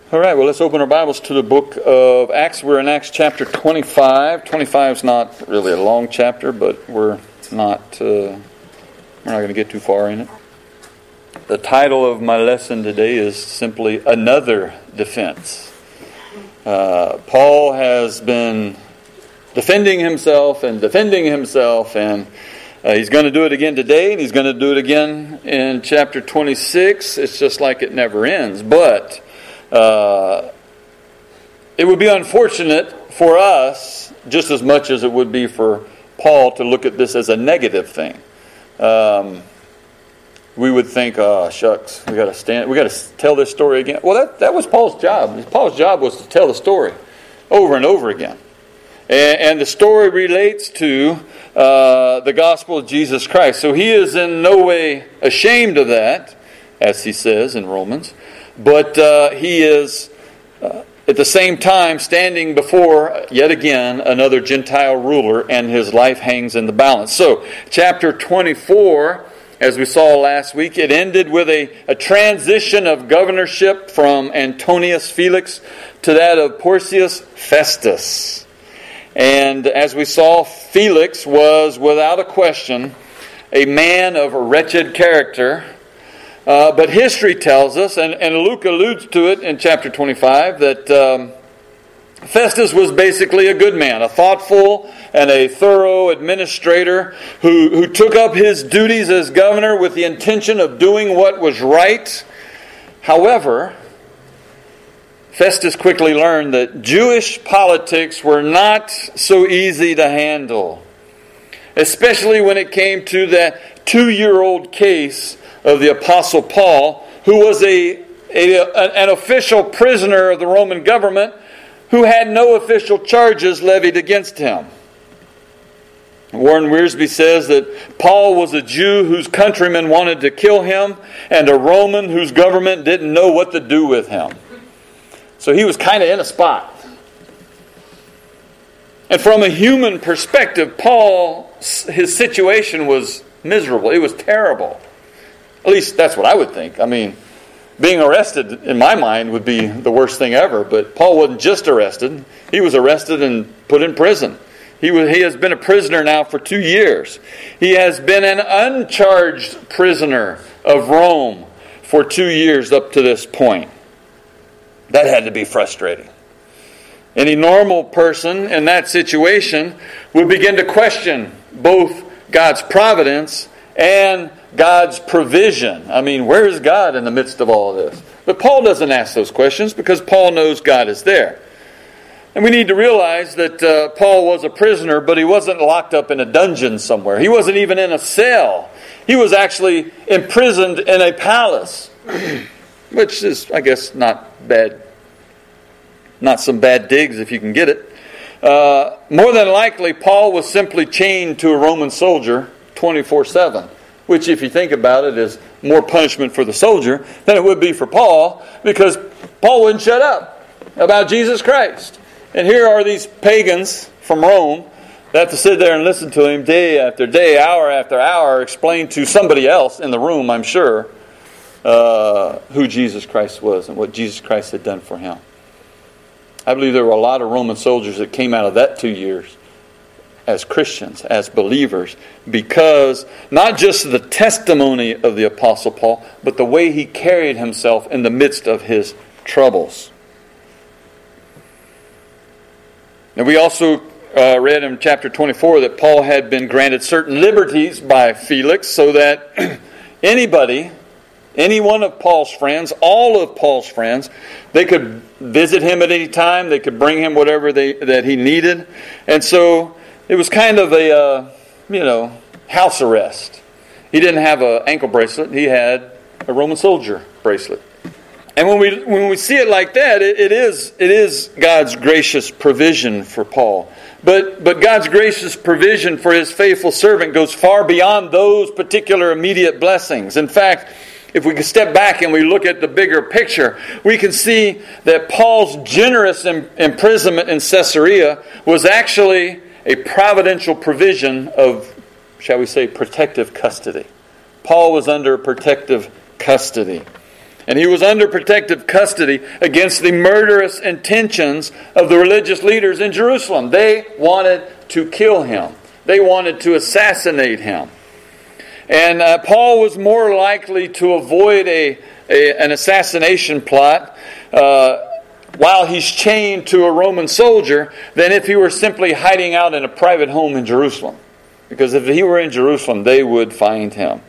All right, well, let's open our Bibles to the book of Acts. We're in Acts chapter 25. 25 is not really a long chapter, but we're not going to get too far in it. The title of my lesson today is simply Another Defense. Paul has been defending himself, and he's going to do it again today, and he's going to do it again in chapter 26. It's just like it never ends. But it would be unfortunate for us, just as much as it would be for Paul, to look at this as a negative thing. We would think, "Oh, shucks, we got to tell this story again." Well, that was Paul's job. Paul's job was to tell the story over and over again, and the story relates to the gospel of Jesus Christ. So he is in no way ashamed of that, as he says in Romans. But he is, at the same time, standing before, yet again, another Gentile ruler, and his life hangs in the balance. So, chapter 24, as we saw last week, it ended with a transition of governorship from Antonius Felix to that of Porcius Festus. And as we saw, Felix was, without a question, a man of wretched character. But history tells us, and Luke alludes to it in chapter 25, that Festus was basically a good man, a thoughtful and a thorough administrator who took up his duties as governor with the intention of doing what was right. However, Festus quickly learned that Jewish politics were not so easy to handle, especially when it came to that 2-year-old case of the Apostle Paul, who was an official prisoner of the Roman government who had no official charges levied against him. Warren Wiersbe says that Paul was a Jew whose countrymen wanted to kill him, and a Roman whose government didn't know what to do with him. So he was kind of in a spot. And from a human perspective, his situation was miserable. It was terrible. At least that's what I would think. I mean, being arrested, in my mind, would be the worst thing ever. But Paul wasn't just arrested. He was arrested and put in prison. He has been a prisoner now for 2 years. He has been an uncharged prisoner of Rome for 2 years up to this point. That had to be frustrating. Any normal person in that situation would begin to question both God's providence and God's provision. I mean, where is God in the midst of all of this? But Paul doesn't ask those questions because Paul knows God is there. And we need to realize that Paul was a prisoner, but he wasn't locked up in a dungeon somewhere. He wasn't even in a cell. He was actually imprisoned in a palace, which is, I guess, not bad. Not some bad digs if you can get it. More than likely, Paul was simply chained to a Roman soldier 24/7. Which, if you think about it, is more punishment for the soldier than it would be for Paul, because Paul wouldn't shut up about Jesus Christ. And here are these pagans from Rome that have to sit there and listen to him day after day, hour after hour, explain to somebody else in the room, I'm sure, who Jesus Christ was and what Jesus Christ had done for him. I believe there were a lot of Roman soldiers that came out of that 2 years as Christians, as believers, because not just the testimony of the Apostle Paul, but the way he carried himself in the midst of his troubles. And we also read in chapter 24 that Paul had been granted certain liberties by Felix so that any one of Paul's friends, all of Paul's friends, they could visit him at any time, they could bring him whatever that he needed. And so it was kind of a, house arrest. He didn't have an ankle bracelet. He had a Roman soldier bracelet. And when we see it like that, it is God's gracious provision for Paul. But God's gracious provision for His faithful servant goes far beyond those particular immediate blessings. In fact, if we can step back and we look at the bigger picture, we can see that Paul's generous imprisonment in Caesarea was actually a providential provision of, shall we say, protective custody. Paul was under protective custody. And he was under protective custody against the murderous intentions of the religious leaders in Jerusalem. They wanted to kill him. They wanted to assassinate him. And Paul was more likely to avoid an assassination plot while he's chained to a Roman soldier than if he were simply hiding out in a private home in Jerusalem. Because if he were in Jerusalem, they would find him.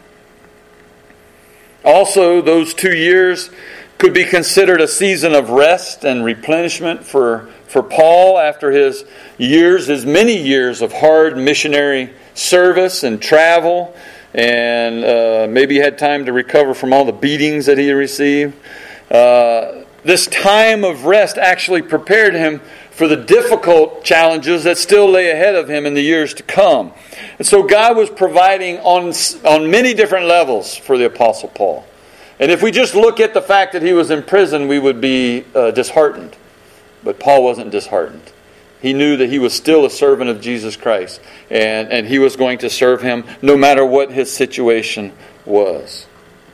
Also, those 2 years could be considered a season of rest and replenishment for Paul after his many years of hard missionary service and travel, and maybe he had time to recover from all the beatings that he received. This time of rest actually prepared him for the difficult challenges that still lay ahead of him in the years to come. And so God was providing on many different levels for the Apostle Paul. And if we just look at the fact that he was in prison, we would be disheartened. But Paul wasn't disheartened. He knew that he was still a servant of Jesus Christ. And he was going to serve him no matter what his situation was.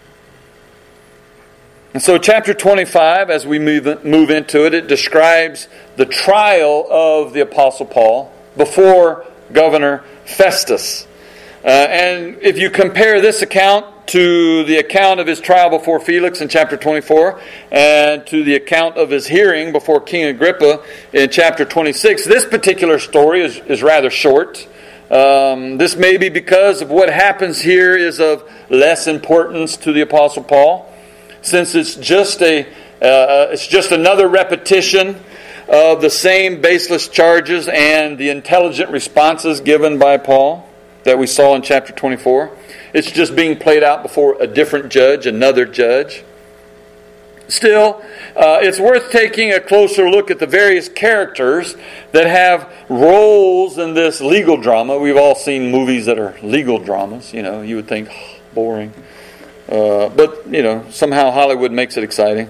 And so chapter 25, as we move into it, it describes the trial of the Apostle Paul before Governor Festus. And if you compare this account to the account of his trial before Felix in chapter 24 and to the account of his hearing before King Agrippa in chapter 26, this particular story is rather short. This may be because of what happens here is of less importance to the Apostle Paul, since it's just another repetition of the same baseless charges and the intelligent responses given by Paul that we saw in chapter 24. It's just being played out before a different judge, another judge. Still, it's worth taking a closer look at the various characters that have roles in this legal drama. We've all seen movies that are legal dramas. You would think, boring. But, somehow Hollywood makes it exciting.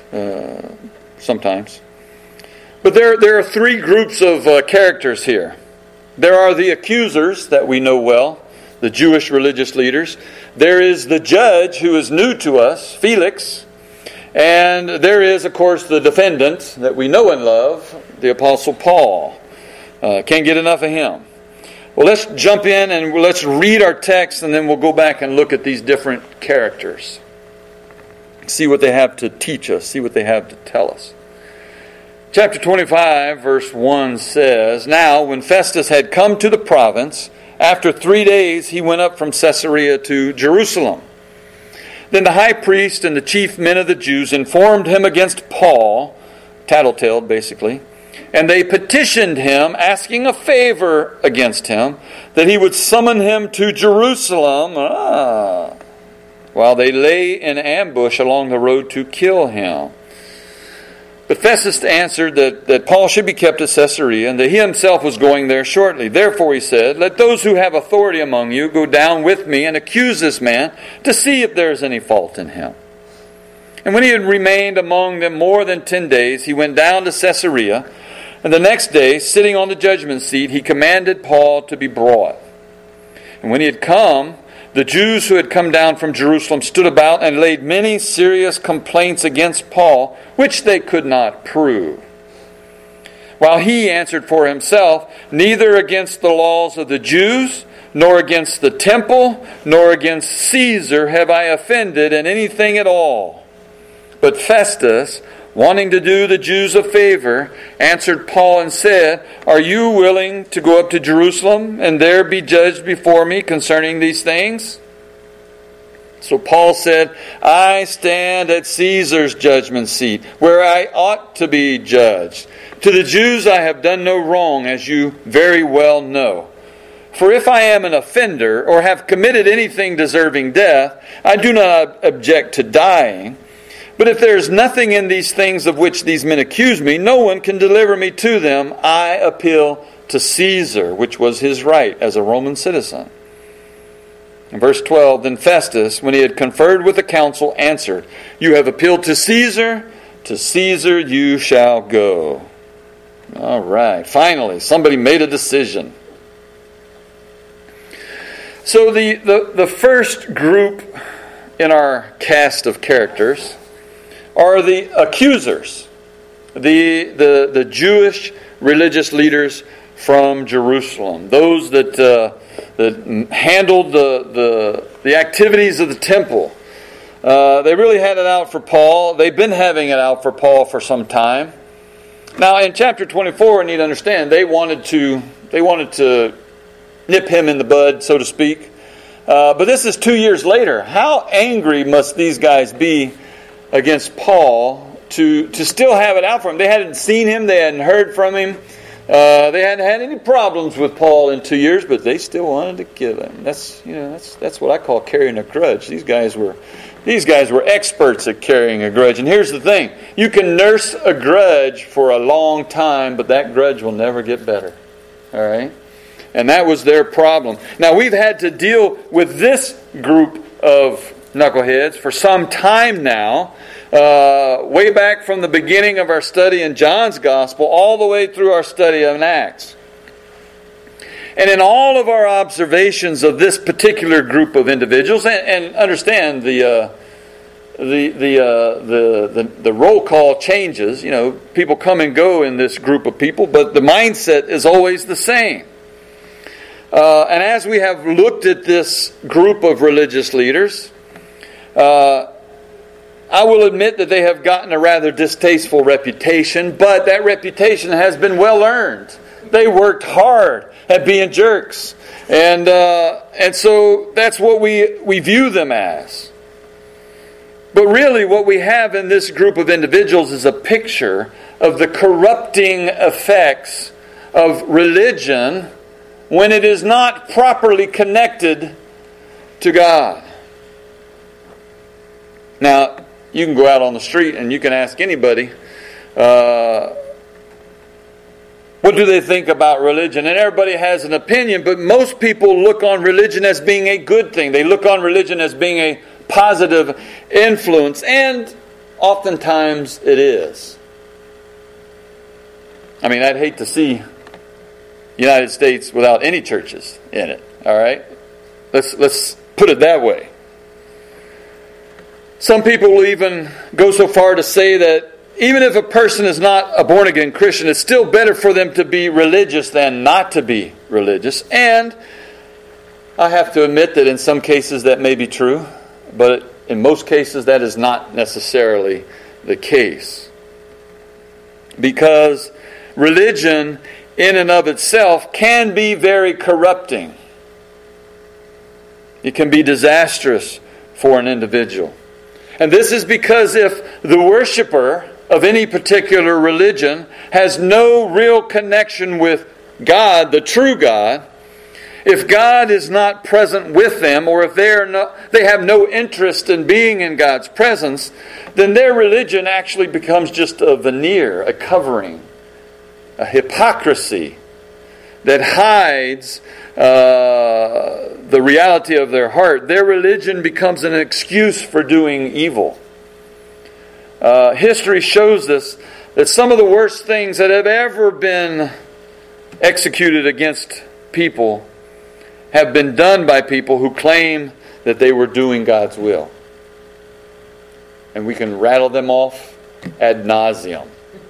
Sometimes. But there are three groups of characters here. There are the accusers that we know well, the Jewish religious leaders. There is the judge who is new to us, Felix. And there is, of course, the defendant that we know and love, the Apostle Paul. Can't get enough of him. Well, let's jump in and let's read our text, and then we'll go back and look at these different characters. See what they have to teach us. See what they have to tell us. Chapter 25, verse 1 says, "Now, when Festus had come to the province, after 3 days he went up from Caesarea to Jerusalem. Then the high priest and the chief men of the Jews informed him against Paul," tattletaled basically, "and they petitioned him, asking a favor against him, that he would summon him to Jerusalem, while they lay in ambush along the road to kill him. But Festus answered that Paul should be kept at Caesarea, and that he himself was going there shortly. Therefore he said, 'Let those who have authority among you go down with me and accuse this man, to see if there is any fault in him.' And when he had remained among them more than 10 days, he went down to Caesarea, and the next day, sitting on the judgment seat, he commanded Paul to be brought. And when he had come, the Jews who had come down from Jerusalem stood about and laid many serious complaints against Paul, which they could not prove. While he answered for himself, 'Neither against the laws of the Jews, nor against the temple, nor against Caesar have I offended in anything at all.' But Festus, wanting to do the Jews a favor, answered Paul and said, 'Are you willing to go up to Jerusalem and there be judged before me concerning these things?' So Paul said, 'I stand at Caesar's judgment seat, where I ought to be judged. To the Jews I have done no wrong, as you very well know. For if I am an offender, or have committed anything deserving death, I do not object to dying. But if there is nothing in these things of which these men accuse me, no one can deliver me to them. I appeal to Caesar," which was his right as a Roman citizen. In verse 12, "Then Festus, when he had conferred with the council, answered, 'You have appealed to Caesar you shall go.'" All right, finally, somebody made a decision. So the first group in our cast of characters are the accusers, the Jewish religious leaders from Jerusalem, those that handled the activities of the temple. They really had it out for Paul. They've been having it out for Paul for some time. Now, in chapter 24, we need to understand they wanted to nip him in the bud, so to speak. But this is 2 years later. How angry must these guys be against Paul to still have it out for him? They hadn't seen him. They hadn't heard from him. They hadn't had any problems with Paul in 2 years, but they still wanted to kill him. That's what I call carrying a grudge. These guys were experts at carrying a grudge. And here's the thing. You can nurse a grudge for a long time, but that grudge will never get better. All right? And that was their problem. Now, we've had to deal with this group of knuckleheads for some time now, way back from the beginning of our study in John's Gospel all the way through our study of Acts. And in all of our observations of this particular group of individuals, and understand the roll call changes. People come and go in this group of people, but the mindset is always the same. And as we have looked at this group of religious leaders, I will admit that they have gotten a rather distasteful reputation, but that reputation has been well earned. They worked hard at being jerks. And so that's what we view them as. But really what we have in this group of individuals is a picture of the corrupting effects of religion when it is not properly connected to God. Now, you can go out on the street and you can ask anybody, what do they think about religion? And everybody has an opinion, but most people look on religion as being a good thing. They look on religion as being a positive influence, and oftentimes it is. I mean, I'd hate to see the United States without any churches in it. All right? Let's put it that way. Some people will even go so far to say that even if a person is not a born-again Christian, it's still better for them to be religious than not to be religious. And I have to admit that in some cases that may be true, but in most cases that is not necessarily the case. Because religion in and of itself can be very corrupting. It can be disastrous for an individual. And this is because if the worshiper of any particular religion has no real connection with God, the true God, if God is not present with them, or if they have no interest in being in God's presence, then their religion actually becomes just a veneer, a covering, a hypocrisy that hides the reality of their heart. Their religion becomes an excuse for doing evil. History shows us that some of the worst things that have ever been executed against people have been done by people who claim that they were doing God's will. And we can rattle them off ad nauseum.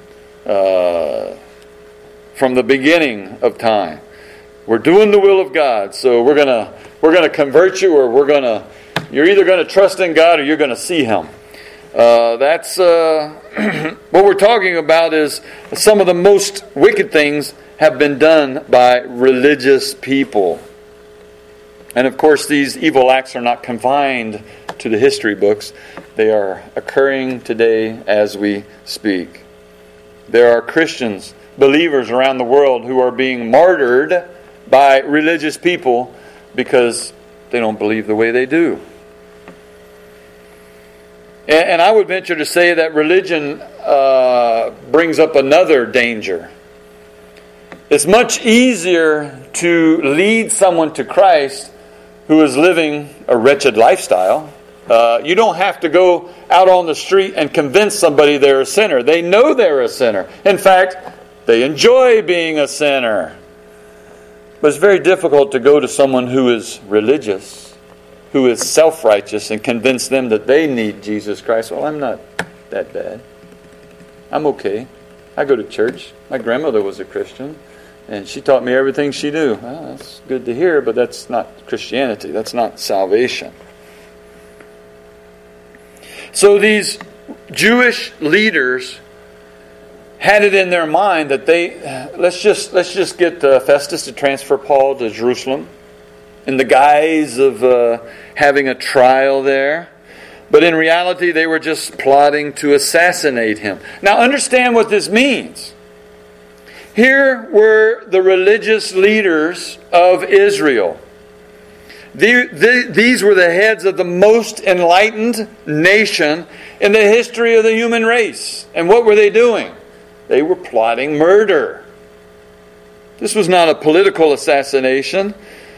From the beginning of time. We're doing the will of God, so we're gonna convert you, or you're either gonna trust in God or you're gonna see Him. That's what we're talking about. Is some of the most wicked things have been done by religious people. And of course, these evil acts are not confined to the history books. They are occurring today as we speak. There are Christians, believers around the world, who are being martyred by religious people because they don't believe the way they do. And I would venture to say that religion brings up another danger. It's much easier to lead someone to Christ who is living a wretched lifestyle. You don't have to go out on the street and convince somebody they're a sinner. They know they're a sinner. In fact, they enjoy being a sinner. But it's very difficult to go to someone who is religious who is self-righteous and convince them that they need Jesus Christ. Well, I'm not that bad. I'm okay. I go to church. My grandmother was a Christian, and she taught me everything she knew. Well, that's good to hear, but that's not Christianity. That's not salvation. So these Jewish leaders had it in their mind that let's just get Festus to transfer Paul to Jerusalem in the guise of having a trial there. But in reality, they were just plotting to assassinate him. Now understand what this means. Here were the religious leaders of Israel. These were the heads of the most enlightened nation in the history of the human race. And what were they doing? They were plotting murder. This was not a political assassination.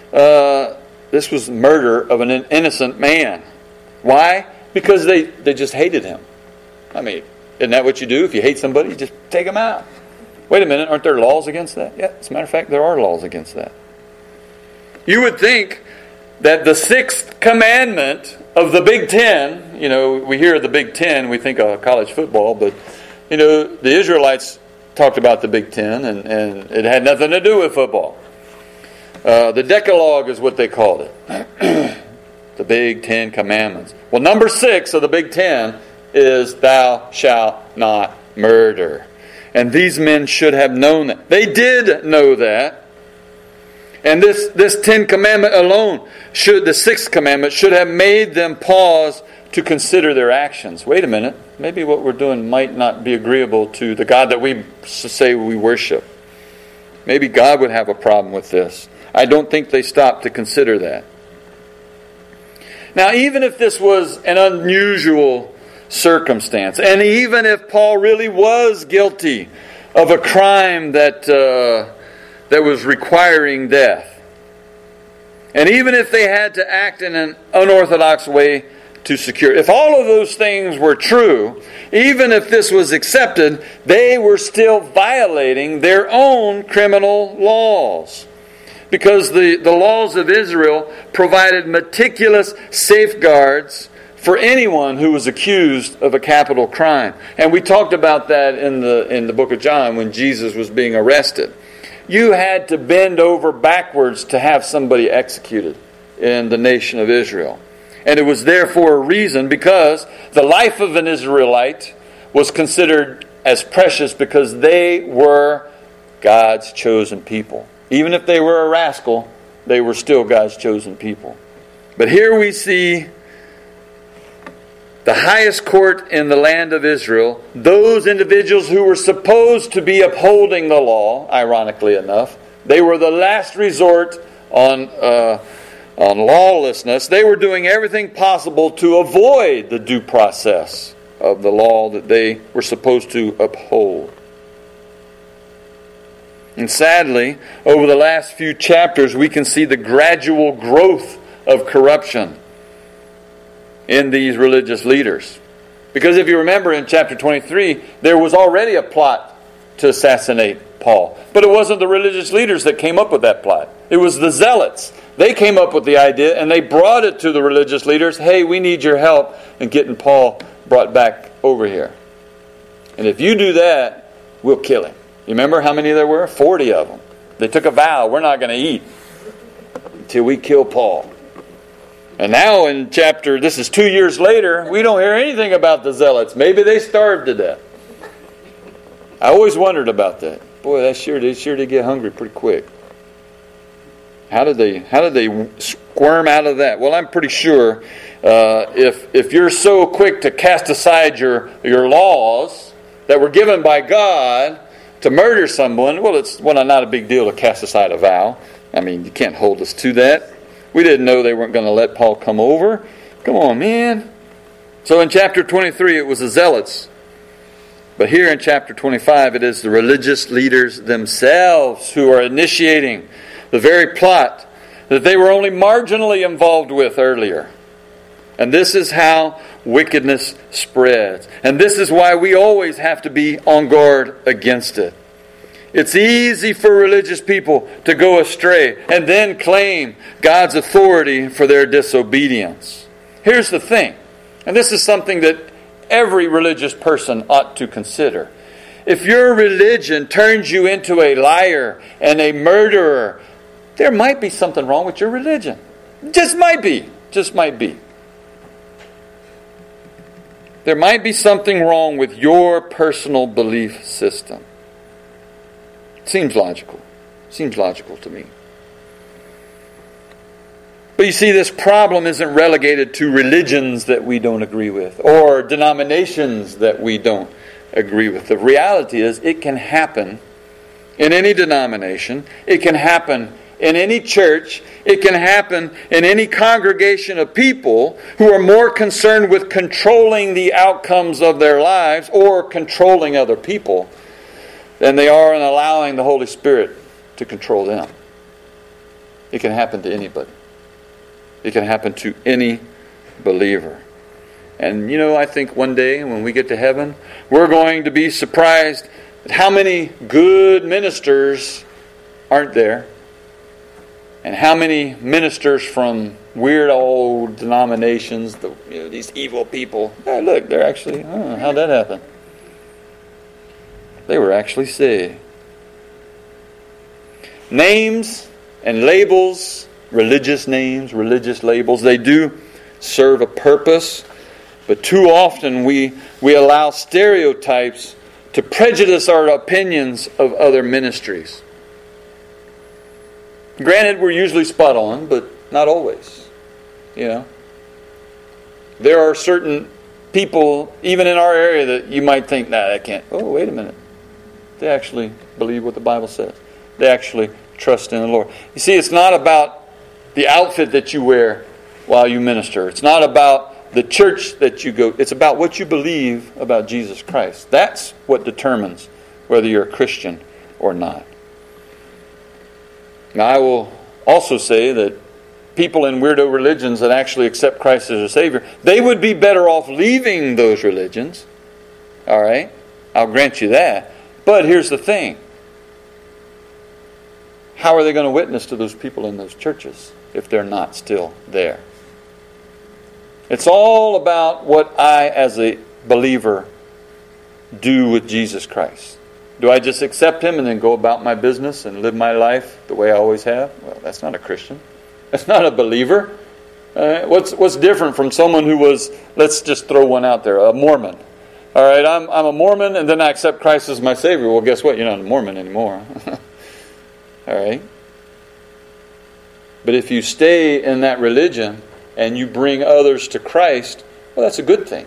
This was murder of an innocent man. Why? Because they just hated him. I mean, isn't that what you do? If you hate somebody, you just take them out. Wait a minute, aren't there laws against that? Yeah, as a matter of fact, there are laws against that. You would think that the sixth commandment of the Big Ten, we hear of the Big Ten, we think of college football, but, the Israelites talked about the Big Ten, and it had nothing to do with football. The Decalogue is what they called it. The Big Ten Commandments. Well, number 6 of the Big Ten is thou shalt not murder. And these men should have known that. They did know that. And this 10th commandment alone, the 6th commandment, should have made them pause to consider their actions. Wait a minute. Maybe what we're doing might not be agreeable to the God that we say we worship. Maybe God would have a problem with this. I don't think they stopped to consider that. Now, even if this was an unusual circumstance, and even if Paul really was guilty of a crime that was requiring death, and even if they had to act in an unorthodox way to secure, if all of those things were true, even if this was accepted, they were still violating their own criminal laws. Because the laws of Israel provided meticulous safeguards for anyone who was accused of a capital crime. And we talked about that in the book of John when Jesus was being arrested. You had to bend over backwards to have somebody executed in the nation of Israel. And it was there for a reason, because the life of an Israelite was considered as precious because they were God's chosen people. Even if they were a rascal, they were still God's chosen people. But here we see the highest court in the land of Israel, those individuals who were supposed to be upholding the law, ironically enough, they were the last resort on lawlessness. They were doing everything possible to avoid the due process of the law that they were supposed to uphold. And sadly, over the last few chapters, we can see the gradual growth of corruption in these religious leaders. Because if you remember in chapter 23, there was already a plot to assassinate Paul. But it wasn't the religious leaders that came up with that plot. It was the zealots. They came up with the idea and they brought it to the religious leaders. Hey, we need your help in getting Paul brought back over here. And if you do that, we'll kill him. You remember how many there were? 40 of them. They took a vow, we're not going to eat until we kill Paul. And now in this is 2 years later, we don't hear anything about the zealots. Maybe they starved to death. I always wondered about that. Boy, they sure did get hungry pretty quick. How did they squirm out of that? Well, I'm pretty sure if you're so quick to cast aside your laws that were given by God to murder someone, well, it's not a big deal to cast aside a vow. I mean, you can't hold us to that. We didn't know they weren't going to let Paul come over. Come on, man. So in chapter 23, it was the zealots. But here in chapter 25, it is the religious leaders themselves who are initiating the very plot that they were only marginally involved with earlier. And this is how wickedness spreads. And this is why we always have to be on guard against it. It's easy for religious people to go astray and then claim God's authority for their disobedience. Here's the thing, and this is something that every religious person ought to consider. If your religion turns you into a liar and a murderer, there might be something wrong with your religion. Just might be. Just might be. There might be something wrong with your personal belief system. Seems logical. Seems logical to me. But you see, this problem isn't relegated to religions that we don't agree with or denominations that we don't agree with. The reality is it can happen in any denomination. It can happen in any church. It can happen in any congregation of people who are more concerned with controlling the outcomes of their lives or controlling other people than they are in allowing the Holy Spirit to control them. It can happen to anybody. It can happen to any believer. And I think one day when we get to heaven, we're going to be surprised at how many good ministers aren't there. And how many ministers from weird old denominations, these evil people, hey, look, they're actually, how'd that happen? They were actually saved. Names and labels, religious names, religious labels, they do serve a purpose. But too often we allow stereotypes to prejudice our opinions of other ministries. Granted, we're usually spot on, but not always. There are certain people, even in our area, that you might think, that can't. Oh, wait a minute. They actually believe what the Bible says. They actually trust in the Lord. You see, it's not about the outfit that you wear while you minister. It's not about the church that you go. It's about what you believe about Jesus Christ. That's what determines whether you're a Christian or not. Now, I will also say that people in weirdo religions that actually accept Christ as their Savior, they would be better off leaving those religions. All right? I'll grant you that. But here's the thing. How are they going to witness to those people in those churches if they're not still there? It's all about what I, as a believer, do with Jesus Christ. Do I just accept Him and then go about my business and live my life the way I always have? Well, that's not a Christian. That's not a believer. What's different from someone who was, let's just throw one out there, a Mormon. All right, I'm a Mormon and then I accept Christ as my Savior. Well, guess what? You're not a Mormon anymore. All right? But if you stay in that religion and you bring others to Christ, well, that's a good thing.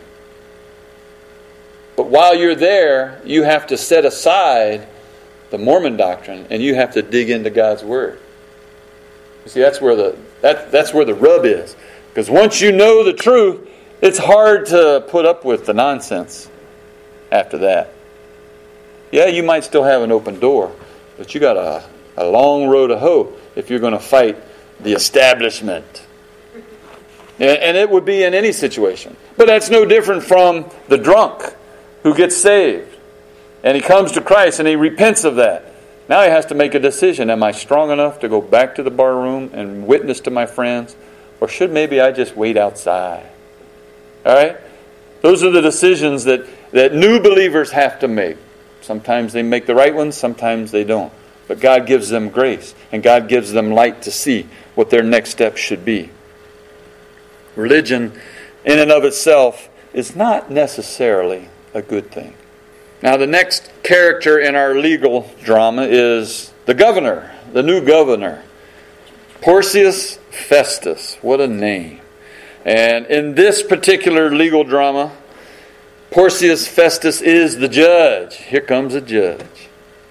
But while you're there, you have to set aside the Mormon doctrine and you have to dig into God's Word. You see, that's where the rub is. Because once you know the truth, it's hard to put up with the nonsense after that. Yeah, you might still have an open door, but you got a long road to hoe if you're going to fight the establishment. And it would be in any situation. But that's no different from the drunk who gets saved. And he comes to Christ and he repents of that. Now he has to make a decision. Am I strong enough to go back to the bar room and witness to my friends? Or should maybe I just wait outside? All right? Those are the decisions that new believers have to make. Sometimes they make the right ones, sometimes they don't. But God gives them grace, and God gives them light to see what their next step should be. Religion, in and of itself, is not necessarily a good thing. Now, the next character in our legal drama is the governor, the new governor. Porcius Festus. What a name. And in this particular legal drama, Porcius Festus is the judge. Here comes a judge.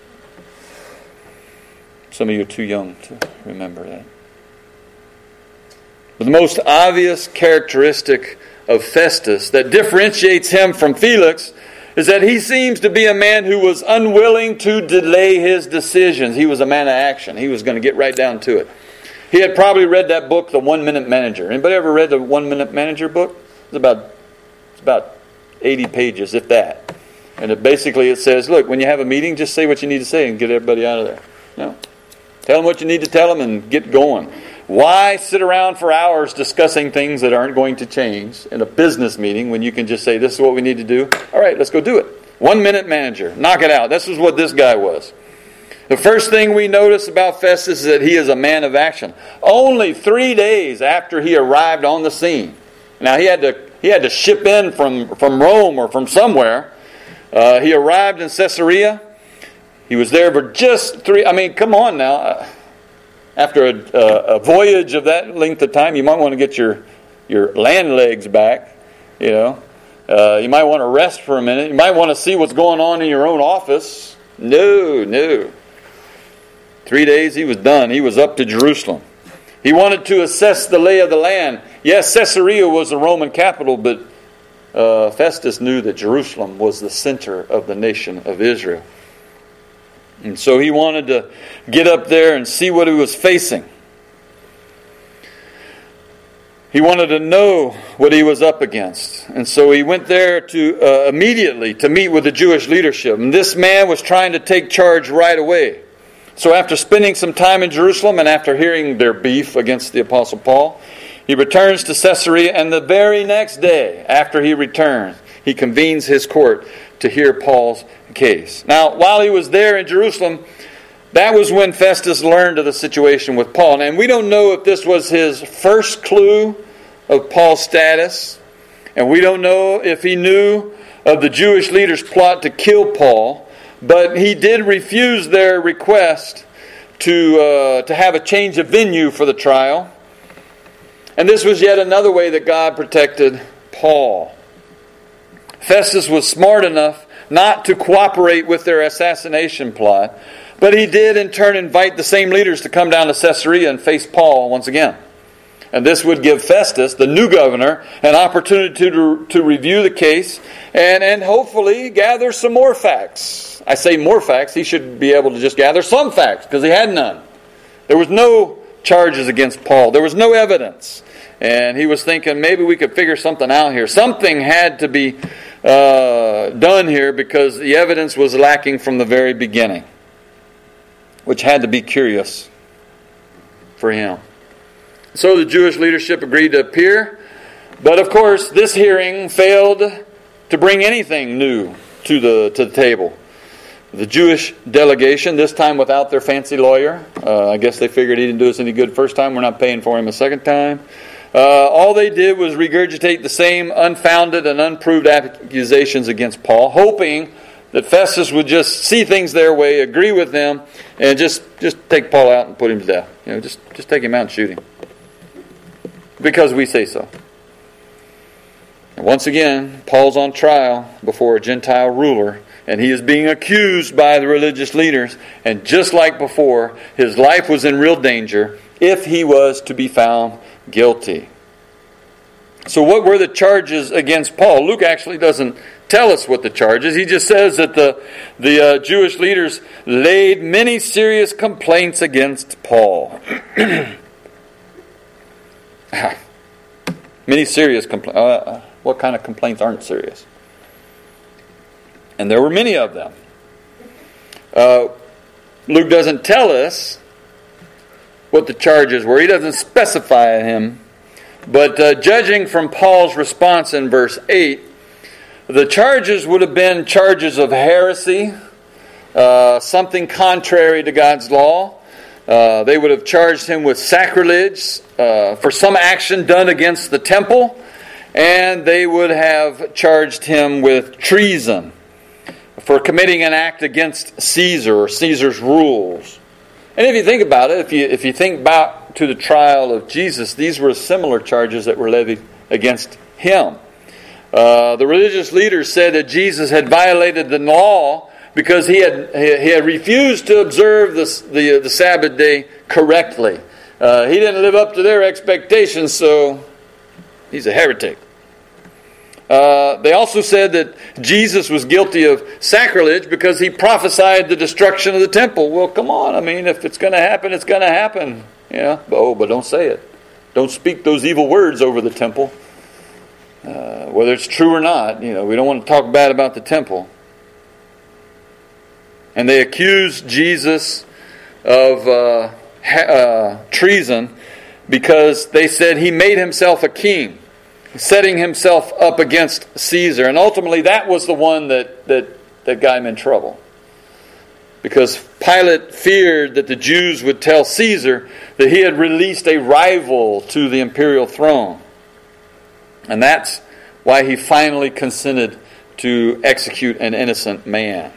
Some of you are too young to remember that. But the most obvious characteristic of Festus that differentiates him from Felix is that he seems to be a man who was unwilling to delay his decisions. He was a man of action. He was going to get right down to it. He had probably read that book, The 1 Minute Manager. Anybody ever read the 1 Minute Manager book? It's about 80 pages, if that. And it says, look, when you have a meeting, just say what you need to say and get everybody out of there. No. Tell them what you need to tell them and get going. Why sit around for hours discussing things that aren't going to change in a business meeting when you can just say, this is what we need to do? All right, let's go do it. 1 minute manager. Knock it out. This is what this guy was. The first thing we notice about Festus is that he is a man of action. Only 3 days after he arrived on the scene. Now, he had to ship in from Rome or from somewhere. He arrived in Caesarea. He was there for just 3... I mean, come on now. After a voyage of that length of time, you might want to get your land legs back. You know, you might want to rest for a minute. You might want to see what's going on in your own office. No. 3 days, he was done. He was up to Jerusalem. He wanted to assess the lay of the land. Yes, Caesarea was the Roman capital, but Festus knew that Jerusalem was the center of the nation of Israel. And so he wanted to get up there and see what he was facing. He wanted to know what he was up against. And so he went there to immediately to meet with the Jewish leadership. And this man was trying to take charge right away. So after spending some time in Jerusalem and after hearing their beef against the Apostle Paul, he returns to Caesarea, and the very next day after he returns, he convenes his court to hear Paul's case. Now, while he was there in Jerusalem, that was when Festus learned of the situation with Paul. And we don't know if this was his first clue of Paul's status, and we don't know if he knew of the Jewish leaders' plot to kill Paul, but he did refuse their request to have a change of venue for the trial. And this was yet another way that God protected Paul. Festus was smart enough not to cooperate with their assassination plot, but he did in turn invite the same leaders to come down to Caesarea and face Paul once again. And this would give Festus, the new governor, an opportunity to review the case and hopefully gather some more facts. I say more facts. He should be able to just gather some facts because he had none. There was no charges against Paul. There was no evidence. And he was thinking maybe we could figure something out here. Something had to be done here because the evidence was lacking from the very beginning, which had to be curious for him. So the Jewish leadership agreed to appear. But of course, this hearing failed to bring anything new to the table. The Jewish delegation, this time without their fancy lawyer. I guess they figured he didn't do us any good first time. We're not paying for him a second time. All they did was regurgitate the same unfounded and unproved accusations against Paul, hoping that Festus would just see things their way, agree with them, and just take Paul out and put him to death. You know, just take him out and shoot him. Because we say so. And once again, Paul's on trial before a Gentile ruler, and he is being accused by the religious leaders. And just like before, his life was in real danger if he was to be found guilty. So what were the charges against Paul? Luke actually doesn't tell us what the charges. He just says that the Jewish leaders laid many serious complaints against Paul. Many serious complaints. What kind of complaints aren't serious? And there were many of them. Luke doesn't tell us what the charges were. He doesn't specify him. But judging from Paul's response in verse 8, the charges would have been charges of heresy, something contrary to God's law. They would have charged him with sacrilege for some action done against the temple. And they would have charged him with treason for committing an act against Caesar or Caesar's rules. And if you think about it, if you think back to the trial of Jesus, these were similar charges that were levied against him. The religious leaders said that Jesus had violated the law because he had refused to observe the Sabbath day correctly. He didn't live up to their expectations, so he's a heretic. They also said that Jesus was guilty of sacrilege because he prophesied the destruction of the temple. Well, come on. I mean, if it's going to happen, it's going to happen. Yeah. But don't say it. Don't speak those evil words over the temple. Whether it's true or not, we don't want to talk bad about the temple. And they accused Jesus of treason because they said he made himself a king, setting himself up against Caesar. And ultimately that was the one that got him in trouble. Because Pilate feared that the Jews would tell Caesar that he had released a rival to the imperial throne. And that's why he finally consented to execute an innocent man.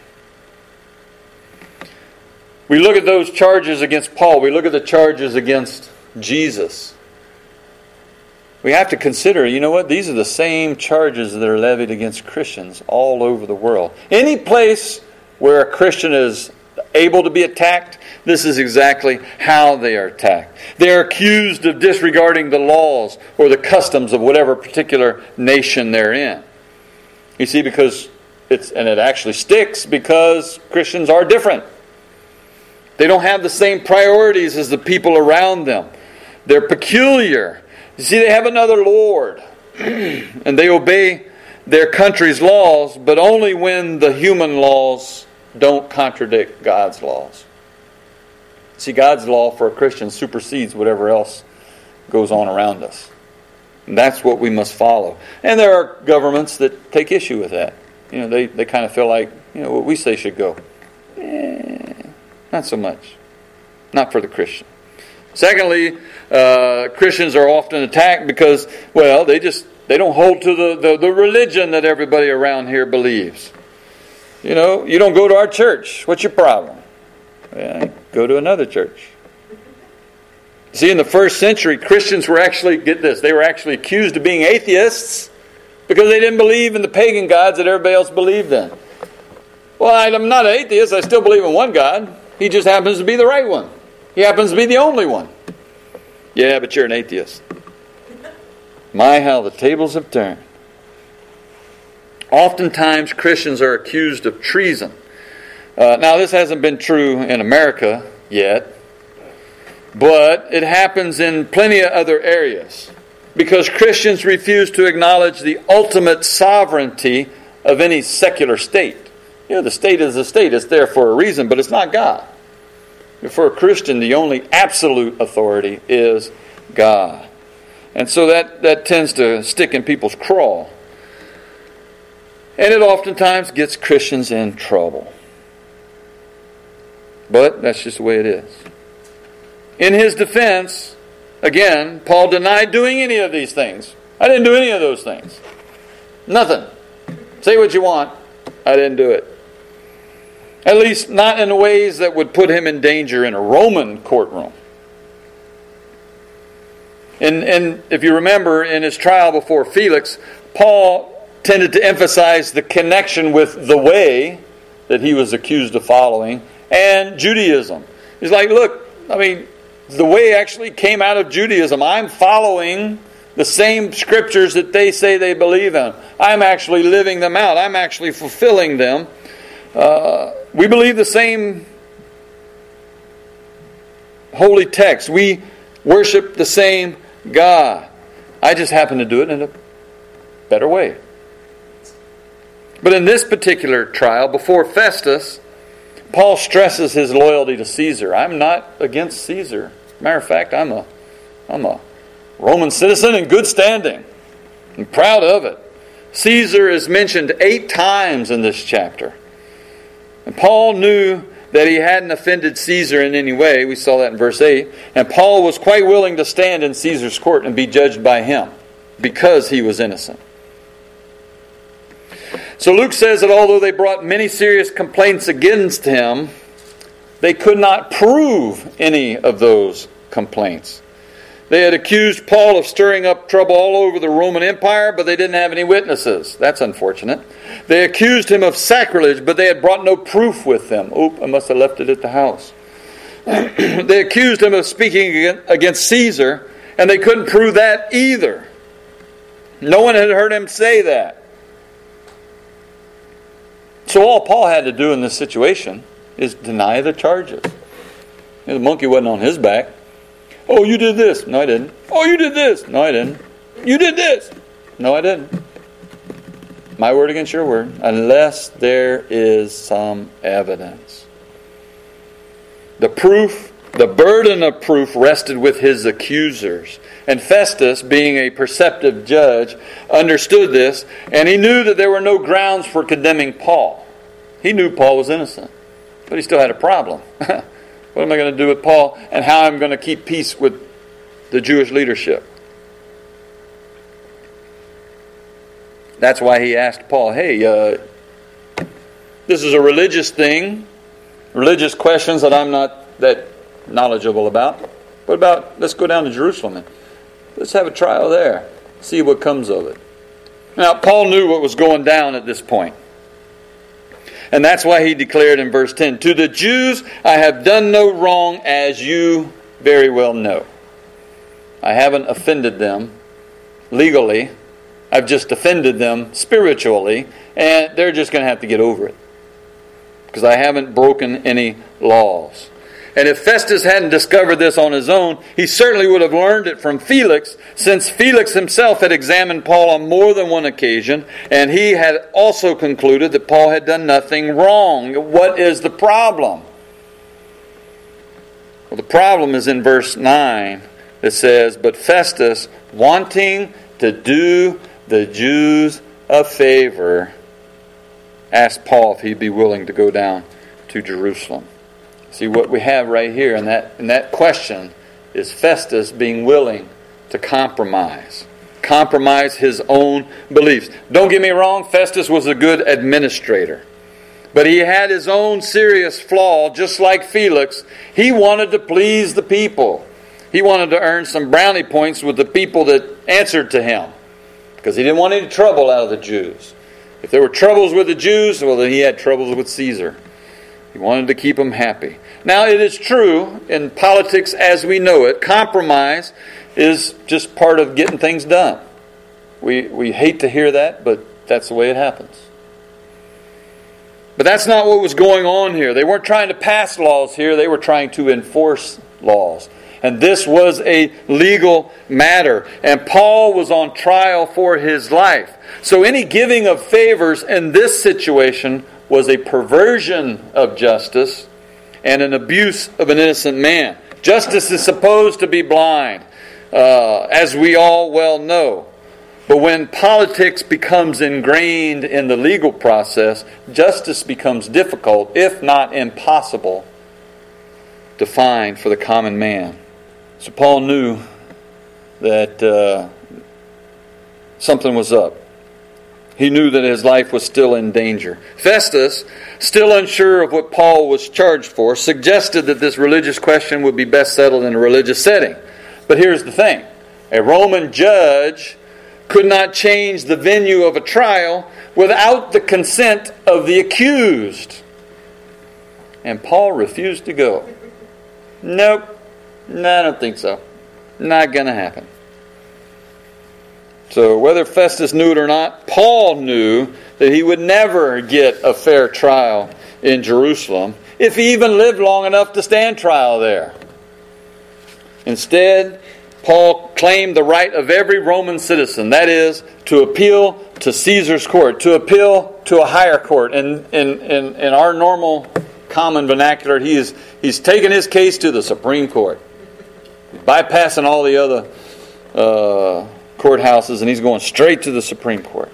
We look at those charges against Paul. We look at the charges against Jesus. We have to consider, you know what? These are the same charges that are levied against Christians all over the world. Any place where a Christian is able to be attacked, this is exactly how they are attacked. They are accused of disregarding the laws or the customs of whatever particular nation they're in. You see, because it actually sticks because Christians are different. They don't have the same priorities as the people around them. They're peculiar. You see, they have another Lord. And they obey their country's laws, but only when the human laws don't contradict God's laws. See, God's law for a Christian supersedes whatever else goes on around us. And that's what we must follow. And there are governments that take issue with that. You know, they kind of feel like, you know, what we say should go. Not so much. Not for the Christian. Secondly, Christians are often attacked because, well, they don't hold to the religion that everybody around here believes. You know, you don't go to our church. What's your problem? Well, go to another church. See, in the first century, Christians were actually, get this, they were actually accused of being atheists because they didn't believe in the pagan gods that everybody else believed in. Well, I'm not an atheist. I still believe in one God. He just happens to be the right one. He happens to be the only one. Yeah, but you're an atheist. My, how the tables have turned. Oftentimes, Christians are accused of treason. Now, this hasn't been true in America yet, but it happens in plenty of other areas because Christians refuse to acknowledge the ultimate sovereignty of any secular state. You know, the state is the state. It's there for a reason, but it's not God. For a Christian, the only absolute authority is God. And so that tends to stick in people's craw. And it oftentimes gets Christians in trouble. But that's just the way it is. In his defense, again, Paul denied doing any of these things. I didn't do any of those things. Nothing. Say what you want. I didn't do it. At least not in ways that would put him in danger in a Roman courtroom. And if you remember, in his trial before Felix, Paul tended to emphasize the connection with the way that he was accused of following and Judaism. He's like, look, I mean, the way actually came out of Judaism. I'm following the same scriptures that they say they believe in. I'm actually living them out. I'm actually fulfilling them. We believe the same holy text. We worship the same God. I just happen to do it in a better way. But in this particular trial, before Festus, Paul stresses his loyalty to Caesar. I'm not against Caesar. Matter of fact, I'm a Roman citizen in good standing. I'm proud of it. Caesar is mentioned 8 times in this chapter. And Paul knew that he hadn't offended Caesar in any way. We saw that in verse 8. And Paul was quite willing to stand in Caesar's court and be judged by him because he was innocent. So Luke says that although they brought many serious complaints against him, they could not prove any of those complaints. They had accused Paul of stirring up trouble all over the Roman Empire, but they didn't have any witnesses. That's unfortunate. They accused him of sacrilege, but they had brought no proof with them. I must have left it at the house. They accused him of speaking against Caesar, and they couldn't prove that either. No one had heard him say that. So all Paul had to do in this situation is deny the charges. The monkey wasn't on his back. Oh, you did this. No, I didn't. Oh, you did this. No, I didn't. You did this. No, I didn't. My word against your word. Unless there is some evidence. The burden of proof rested with his accusers. And Festus, being a perceptive judge, understood this, and he knew that there were no grounds for condemning Paul. He knew Paul was innocent, but he still had a problem. What am I going to do with Paul, and how I'm going to keep peace with the Jewish leadership? That's why he asked Paul, hey, this is a religious thing, religious questions that I'm not that knowledgeable about. What about, let's go down to Jerusalem and let's have a trial there, see what comes of it. Now, Paul knew what was going down at this point. And that's why he declared in verse 10, to the Jews I have done no wrong, as you very well know. I haven't offended them legally. I've just offended them spiritually, and they're just going to have to get over it. Because I haven't broken any laws. And if Festus hadn't discovered this on his own, he certainly would have learned it from Felix, since Felix himself had examined Paul on more than one occasion, and he had also concluded that Paul had done nothing wrong. What is the problem? Well, the problem is in verse 9. It says, but Festus, wanting to do the Jews a favor, asked Paul if he'd be willing to go down to Jerusalem. See, what we have right here in that question is Festus being willing to compromise his own beliefs. Don't get me wrong, Festus was a good administrator. But he had his own serious flaw, just like Felix. He wanted to please the people. He wanted to earn some brownie points with the people that answered to him, because he didn't want any trouble out of the Jews. If there were troubles with the Jews, well, then he had troubles with Caesar. He wanted to keep them happy. Now, it is true, in politics as we know it, compromise is just part of getting things done. We hate to hear that, but that's the way it happens. But that's not what was going on here. They weren't trying to pass laws here. They were trying to enforce laws. And this was a legal matter. And Paul was on trial for his life. So any giving of favors in this situation was a perversion of justice and an abuse of an innocent man. Justice is supposed to be blind, as we all well know. But when politics becomes ingrained in the legal process, justice becomes difficult, if not impossible, to find for the common man. So Paul knew that something was up. He knew that his life was still in danger. Festus, still unsure of what Paul was charged for, suggested that this religious question would be best settled in a religious setting. But here's the thing. A Roman judge could not change the venue of a trial without the consent of the accused. And Paul refused to go. Nope. No, I don't think so. Not going to happen. So whether Festus knew it or not, Paul knew that he would never get a fair trial in Jerusalem if he even lived long enough to stand trial there. Instead, Paul claimed the right of every Roman citizen, that is, to appeal to Caesar's court, to appeal to a higher court. And in our normal common vernacular, he's taken his case to the Supreme Court, bypassing all the other courthouses, and he's going straight to the Supreme Court.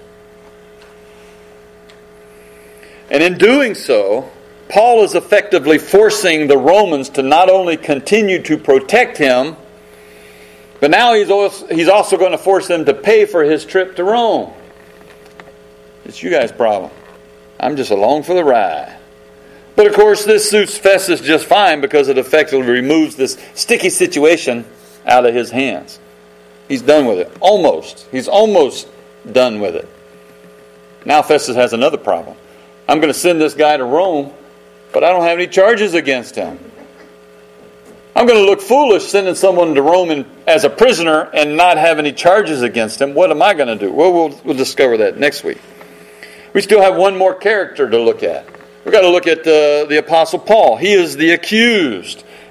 And in doing so, Paul is effectively forcing the Romans to not only continue to protect him, but now he's also going to force them to pay for his trip to Rome. It's you guys' problem. I'm just along for the ride. But of course, this suits Festus just fine, because it effectively removes this sticky situation out of his hands. He's done with it. Almost. He's almost done with it. Now Festus has another problem. I'm going to send this guy to Rome, but I don't have any charges against him. I'm going to look foolish sending someone to Rome as a prisoner and not have any charges against him. What am I going to do? Well, we'll discover that next week. We still have one more character to look at. We've got to look at the Apostle Paul. He is the accused.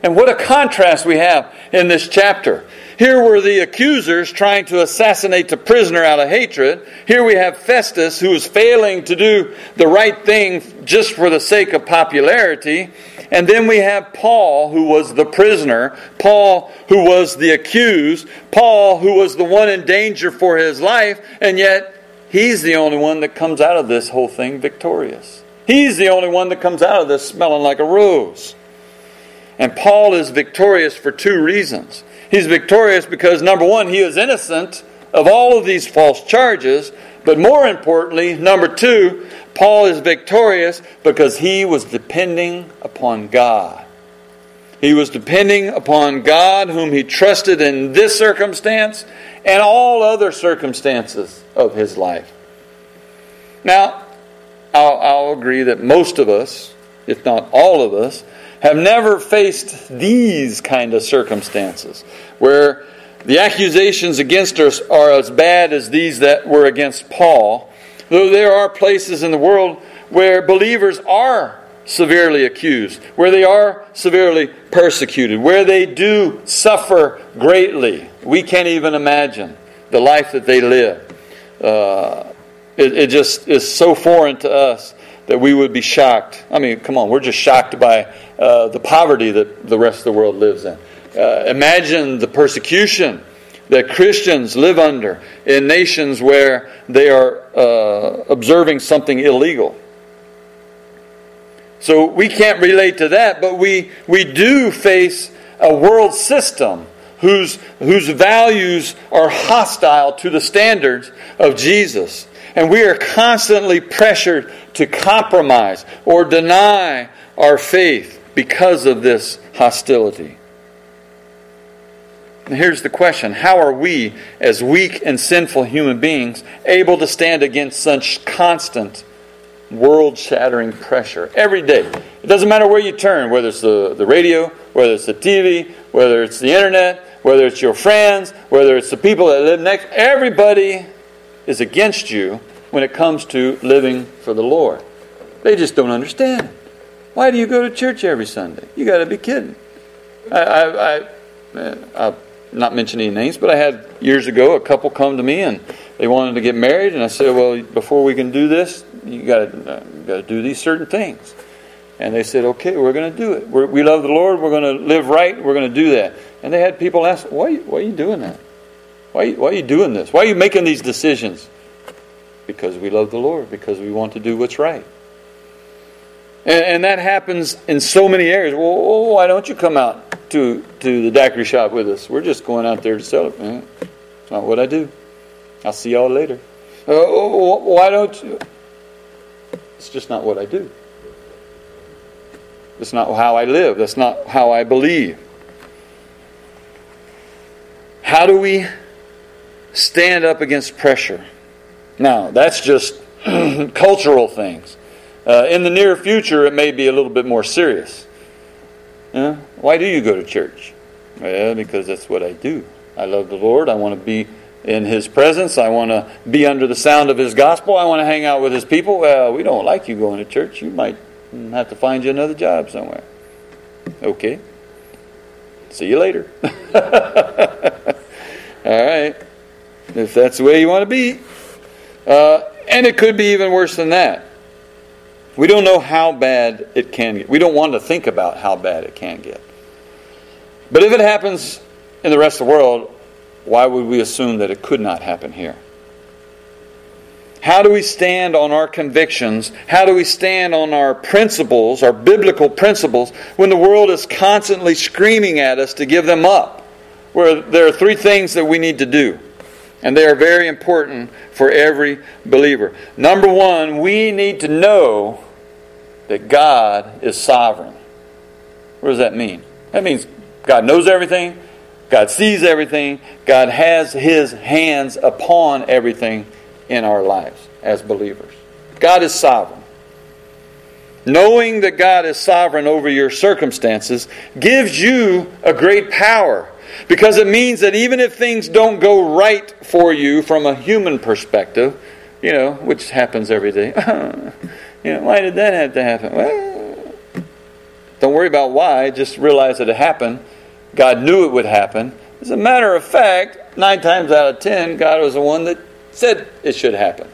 And what a contrast we have in this chapter. Here were the accusers trying to assassinate the prisoner out of hatred. Here we have Festus, who is failing to do the right thing just for the sake of popularity. And then we have Paul, who was the prisoner. Paul, who was the accused. Paul, who was the one in danger for his life. And yet, he's the only one that comes out of this whole thing victorious. He's the only one that comes out of this smelling like a rose. And Paul is victorious for two reasons. He's victorious because, number one, he is innocent of all of these false charges. But more importantly, number two, Paul is victorious because he was depending upon God. He was depending upon God, whom he trusted in this circumstance and all other circumstances of his life. Now, I'll agree that most of us, if not all of us, have never faced these kind of circumstances where the accusations against us are as bad as these that were against Paul. Though there are places in the world where believers are severely accused, where they are severely persecuted, where they do suffer greatly. We can't even imagine the life that they live. It just is so foreign to us that we would be shocked. I mean, come on, we're just shocked by the poverty that the rest of the world lives in. Imagine the persecution that Christians live under in nations where they are observing something illegal. So we can't relate to that, but we do face a world system whose values are hostile to the standards of Jesus. And we are constantly pressured to compromise or deny our faith because of this hostility. And here's the question: how are we, as weak and sinful human beings, able to stand against such constant, world-shattering pressure every day? It doesn't matter where you turn, whether it's the radio, whether it's the TV, whether it's the internet, whether it's your friends, whether it's the people that live next. Everybody is against you when it comes to living for the Lord. They just don't understand. Why do you go to church every Sunday? You got to be kidding. I'm not mentioning any names, but I had years ago a couple come to me and they wanted to get married, and I said, well, before we can do this, you got to do these certain things. And they said, okay, we're going to do it. We love the Lord. We're going to live right. We're going to do that. And they had people ask, why are you doing that? Why are you doing this? Why are you making these decisions? Because we love the Lord. Because we want to do what's right. And that happens in so many areas. Well, why don't you come out to the daiquiri shop with us? We're just going out there to celebrate. It's not what I do. I'll see y'all later. Why don't you? It's just not what I do. That's not how I live. That's not how I believe. How do we stand up against pressure? Now, that's just cultural things. In the near future, it may be a little bit more serious. Why do you go to church? Well, because that's what I do. I love the Lord. I want to be in His presence. I want to be under the sound of His gospel. I want to hang out with His people. Well, we don't like you going to church. You might have to find you another job somewhere. Okay. See you later. All right. If that's the way you want to be. And it could be even worse than that. We don't know how bad it can get. We don't want to think about how bad it can get. But if it happens in the rest of the world, why would we assume that it could not happen here? How do we stand on our convictions? How do we stand on our principles, our biblical principles, when the world is constantly screaming at us to give them up? Where there are three things that we need to do. And they are very important for every believer. Number one, we need to know that God is sovereign. What does that mean? That means God knows everything. God sees everything. God has His hands upon everything in our lives as believers. God is sovereign. Knowing that God is sovereign over your circumstances gives you a great power. Because it means that even if things don't go right for you from a human perspective, which happens every day. Why did that have to happen? Well, Don't worry about why. Just realize that it happened. God knew it would happen. As a matter of fact, 9 times out of 10, God was the one that said it should happen.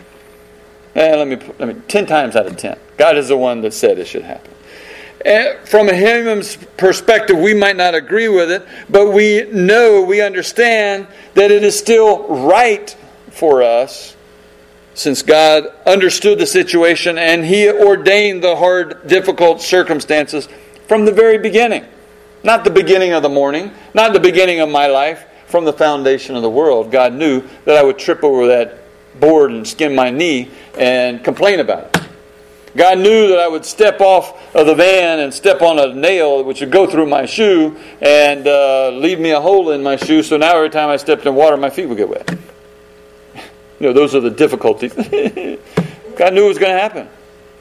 And 10 times out of 10, God is the one that said it should happen. And from a human's perspective, we might not agree with it, but we understand that it is still right for us, since God understood the situation and He ordained the hard, difficult circumstances from the very beginning. Not the beginning of the morning, not the beginning of my life, from the foundation of the world. God knew that I would trip over that board and skin my knee and complain about it. God knew that I would step off of the van and step on a nail which would go through my shoe and leave me a hole in my shoe, so now every time I stepped in water, my feet would get wet. Those are the difficulties. God knew it was going to happen.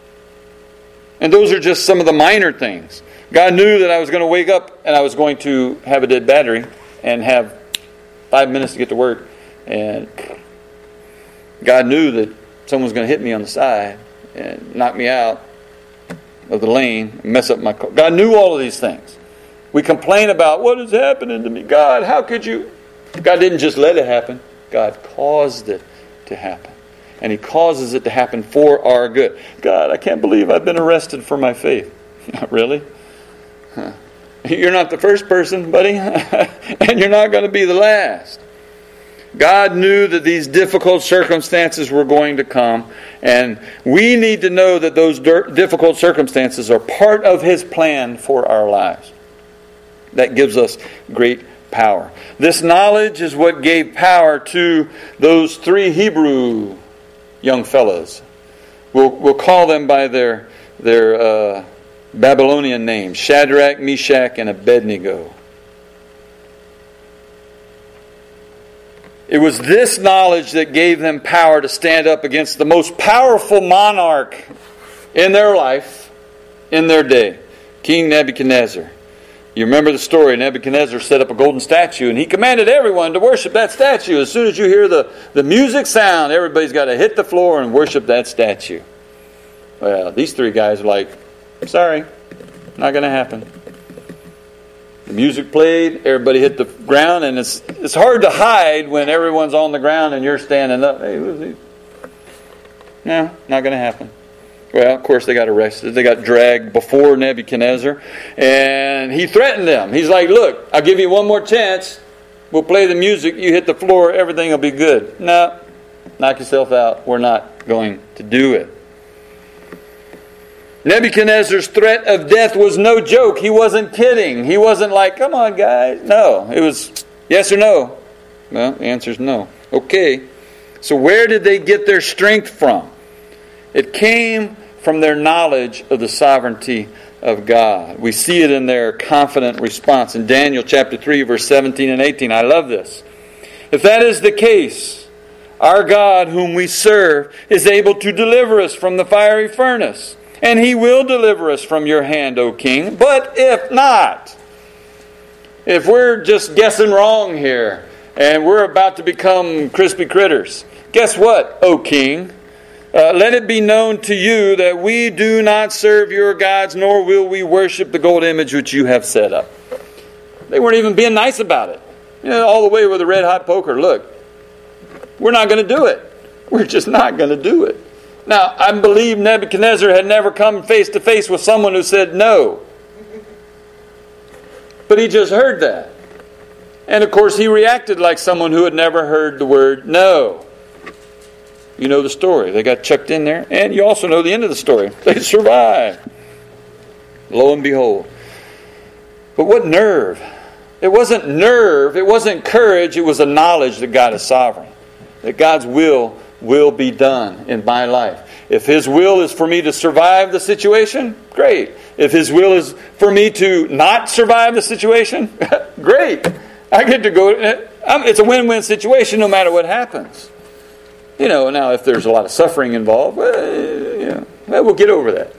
And those are just some of the minor things. God knew that I was going to wake up and I was going to have a dead battery and have 5 minutes to get to work. And God knew that someone was going to hit me on the side and knock me out of the lane, mess up my car. God knew all of these things. We complain about, what is happening to me? God, how could you? God didn't just let it happen. God caused it to happen. And He causes it to happen for our good. God, I can't believe I've been arrested for my faith. Really? Huh. You're not the first person, buddy. And you're not going to be the last. God knew that these difficult circumstances were going to come, and we need to know that those difficult circumstances are part of His plan for our lives. That gives us great power. This knowledge is what gave power to those 3 Hebrew young fellas. We'll call them by their Babylonian names: Shadrach, Meshach, and Abednego. It was this knowledge that gave them power to stand up against the most powerful monarch in their life, in their day, King Nebuchadnezzar. You remember the story. Nebuchadnezzar set up a golden statue, and he commanded everyone to worship that statue. As soon as you hear the music sound, everybody's got to hit the floor and worship that statue. Well, these 3 guys are like, sorry, not going to happen. The music played, everybody hit the ground, and it's hard to hide when everyone's on the ground and you're standing up. Hey, who's he? No, not going to happen. Well, of course, they got arrested. They got dragged before Nebuchadnezzar, and he threatened them. He's like, look, I'll give you one more chance. We'll play the music. You hit the floor, everything will be good. No, knock yourself out. We're not going to do it. Nebuchadnezzar's threat of death was no joke. He wasn't kidding. He wasn't like, come on, guys. No, it was yes or no. Well, the answer is no. Okay. So where did they get their strength from? It came from their knowledge of the sovereignty of God. We see it in their confident response. In Daniel chapter 3, verse 17 and 18. I love this. If that is the case, our God whom we serve is able to deliver us from the fiery furnace. And He will deliver us from your hand, O King. But if not, if we're just guessing wrong here, and we're about to become crispy critters, guess what, O King? Let it be known to you that we do not serve your gods, nor will we worship the gold image which you have set up. They weren't even being nice about it. All the way with a red hot poker. Look, we're not going to do it. We're just not going to do it. Now, I believe Nebuchadnezzar had never come face to face with someone who said no. But he just heard that. And of course, he reacted like someone who had never heard the word no. You know the story. They got chucked in there. And you also know the end of the story. They survived. Lo and behold. But what nerve? It wasn't nerve. It wasn't courage. It was a knowledge that God is sovereign. That God's will be done in my life. If His will is for me to survive the situation, great. If His will is for me to not survive the situation, great. I get to go. It's a win-win situation no matter what happens. Now if there's a lot of suffering involved, we'll get over that.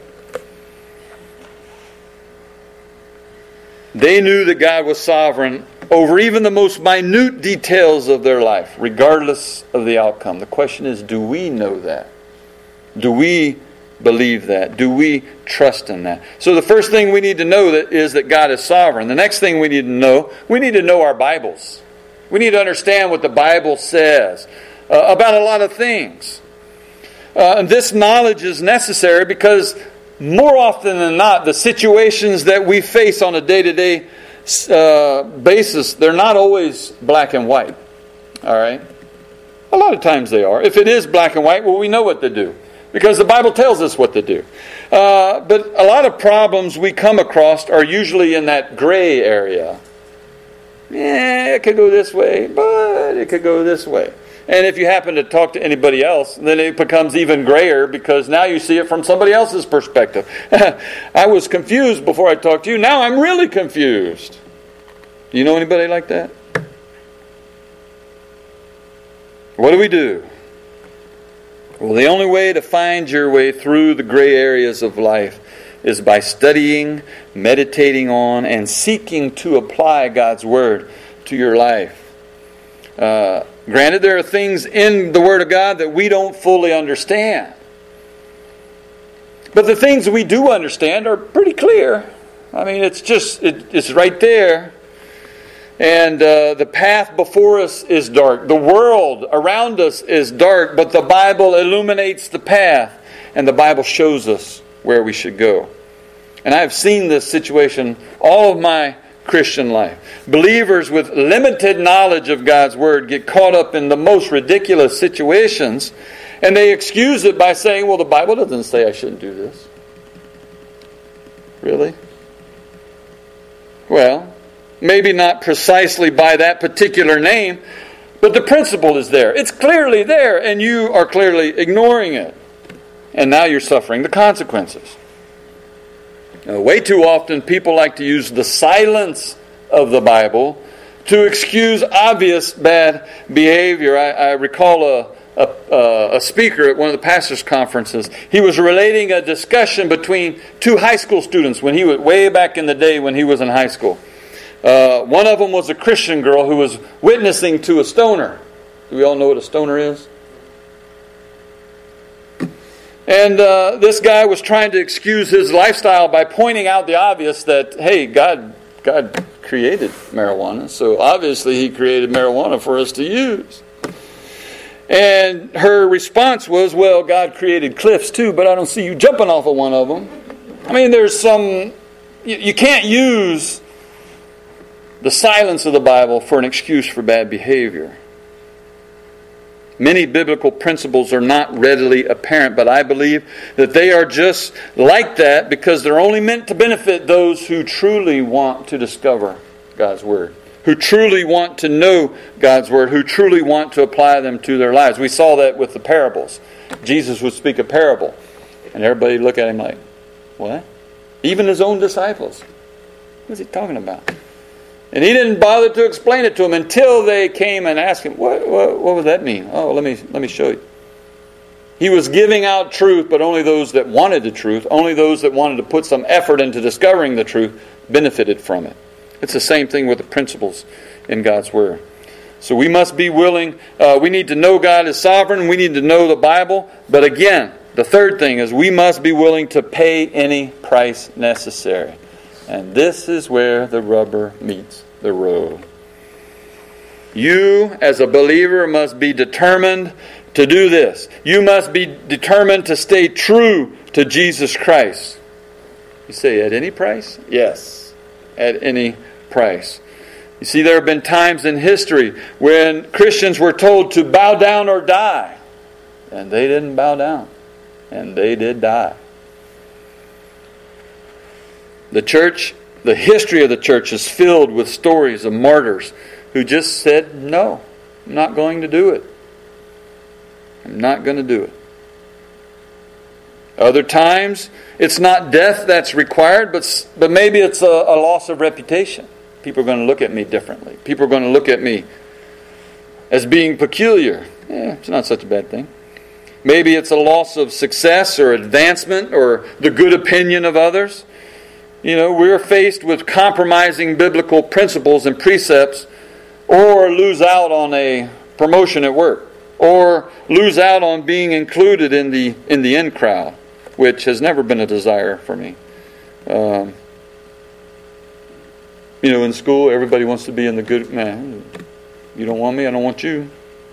They knew that God was sovereign over even the most minute details of their life, regardless of the outcome. The question is, do we know that? Do we believe that? Do we trust in that? So the first thing we need to know is that God is sovereign. The next thing we need to know our Bibles. We need to understand what the Bible says about a lot of things. And this knowledge is necessary because more often than not, the situations that we face on a day-to-day basis, they're not always black and white. All right? A lot of times they are. If it is black and white, well, we know what to do, because the Bible tells us what to do. But a lot of problems we come across are usually in that gray area. Yeah, it could go this way, but it could go this way. And if you happen to talk to anybody else, then it becomes even grayer, because now you see it from somebody else's perspective. I was confused before I talked to you. Now I'm really confused. Do you know anybody like that? What do? Well, the only way to find your way through the gray areas of life is by studying, meditating on, and seeking to apply God's Word to your life. Granted, there are things in the Word of God that we don't fully understand. But the things we do understand are pretty clear. I mean, it's right there. And the path before us is dark. The world around us is dark, but the Bible illuminates the path, and the Bible shows us where we should go. And I've seen this situation all of my Christian life. Believers with limited knowledge of God's Word get caught up in the most ridiculous situations, and they excuse it by saying, well, the Bible doesn't say I shouldn't do this. Really? Well, maybe not precisely by that particular name, but the principle is there. It's clearly there, and you are clearly ignoring it. And now you're suffering the consequences. Way too often people like to use the silence of the Bible to excuse obvious bad behavior. I recall a speaker at one of the pastors' conferences. He was relating a discussion between two high school students when he was way back in the day when he was in high school. One of them was a Christian girl who was witnessing to a stoner. Do we all know what a stoner is? And this guy was trying to excuse his lifestyle by pointing out the obvious that, hey, God created marijuana, so obviously He created marijuana for us to use. And her response was, well, God created cliffs too, but I don't see you jumping off of one of them. I mean, there's some... You can't use the silence of the Bible for an excuse for bad behavior. Many biblical principles are not readily apparent, but I believe that they are just like that because they're only meant to benefit those who truly want to discover God's Word, who truly want to know God's Word, who truly want to apply them to their lives. We saw that with the parables. Jesus would speak a parable, and everybody would look at Him like, what? Even His own disciples. What's He talking about? And He didn't bother to explain it to them until they came and asked Him, what would that mean? Oh, let me show you. He was giving out truth, but only those that wanted the truth, only those that wanted to put some effort into discovering the truth benefited from it. It's the same thing with the principles in God's Word. So we must be willing, we need to know God is sovereign, we need to know the Bible, but again, the third thing is we must be willing to pay any price necessary. And this is where the rubber meets the road. You, as a believer, must be determined to do this. You must be determined to stay true to Jesus Christ. You say, at any price? Yes, at any price. You see, there have been times in history when Christians were told to bow down or die. And they didn't bow down. And they did die. The church, the history of the church is filled with stories of martyrs who just said, no, I'm not going to do it. I'm not going to do it. Other times, it's not death that's required, but maybe it's a loss of reputation. People are going to look at me differently. People are going to look at me as being peculiar. It's not such a bad thing. Maybe it's a loss of success or advancement or the good opinion of others. You know, we're faced with compromising biblical principles and precepts, or lose out on a promotion at work, or lose out on being included in the in crowd. which has never been a desire for me. In school, everybody wants to be in the good. Man, you don't want me, I don't want you.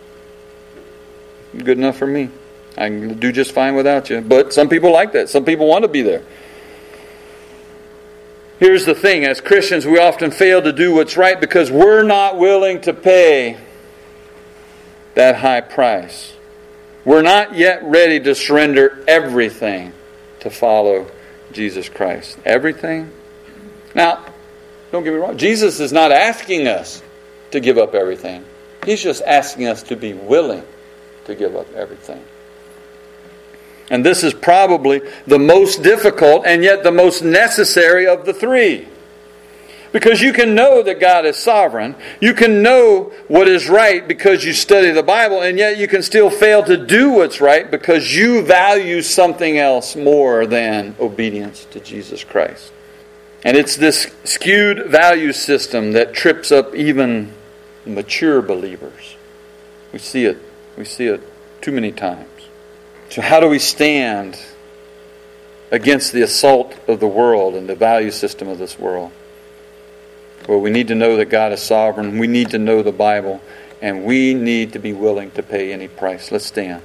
Good enough for me. I can do just fine without you. But some people like that. Some people want to be there. Here's the thing. As Christians, we often fail to do what's right because we're not willing to pay that high price. We're not yet ready to surrender everything to follow Jesus Christ. Everything? Now, don't get me wrong. Jesus is not asking us to give up everything. He's just asking us to be willing to give up everything. And this is probably the most difficult and yet the most necessary of the three. Because you can know that God is sovereign. You can know what is right because you study the Bible, and yet you can still fail to do what's right because you value something else more than obedience to Jesus Christ. And it's this skewed value system that trips up even mature believers. We see it. We see it too many times. So how do we stand against the assault of the world and the value system of this world? Well, we need to know that God is sovereign. We need to know the Bible. And we need to be willing to pay any price. Let's stand.